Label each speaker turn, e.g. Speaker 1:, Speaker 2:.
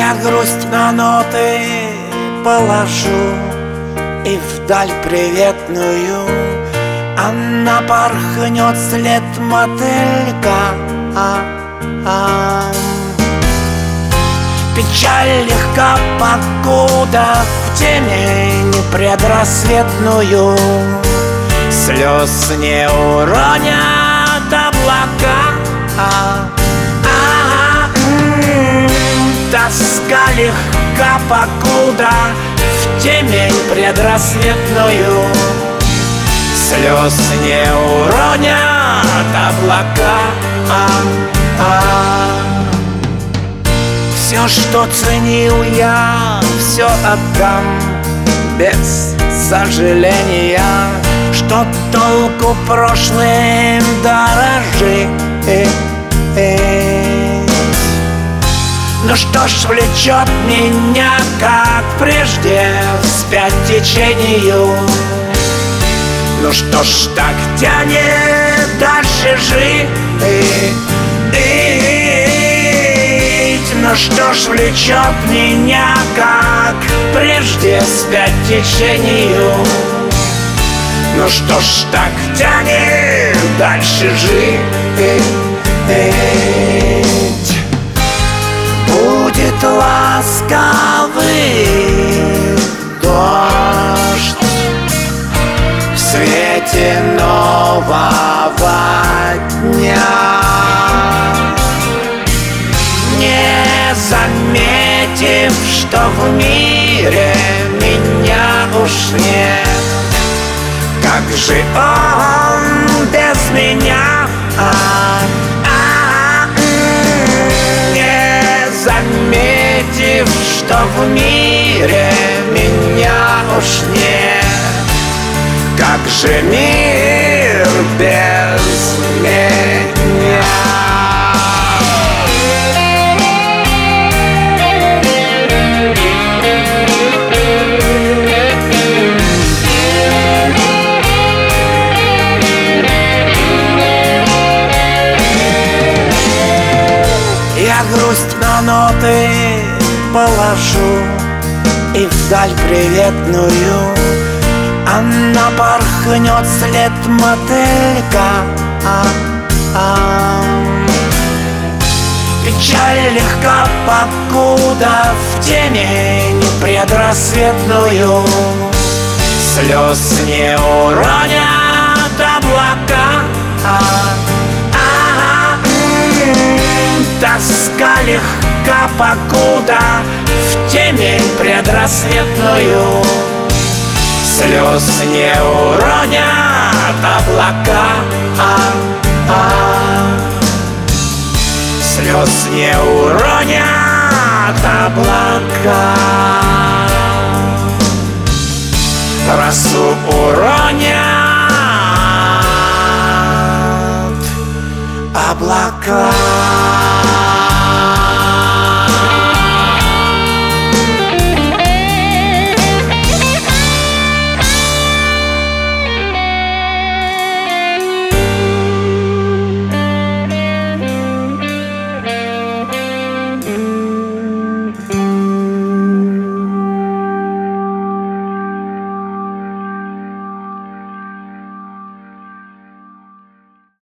Speaker 1: Я грусть на ноты положу и вдаль приветную она порхнет след мотылька. Печаль легка, покуда в темень предрассветную слез не уронят облака. Тоска легка, покуда в темень предрассветную слез не уронят облака. Все, что ценил я, все отдам без сожаления. Что толку прошлым дорожить? Ну что ж влечет меня, как прежде, вспять течению? Ну что ж так тянет дальше жить? Ну что ж влечет меня, как прежде, вспять течению? Ну что ж так тянет дальше жить? Будет ласковый дождь в свете нового дня, не заметив, что в мире меня уж нет. Как же он без меня? Не заметив, что в мире меня уж нет. Как же мир без меня? Я грусть на ноты положу и вдаль приветную она порхнет след мотылька. Печаль легка, покуда в темень предрассветную слез не уронят облака. Тоска легка, покуда в темень предрассветную слез не уронят облака. Слез не уронят облака. Росу уронят облака.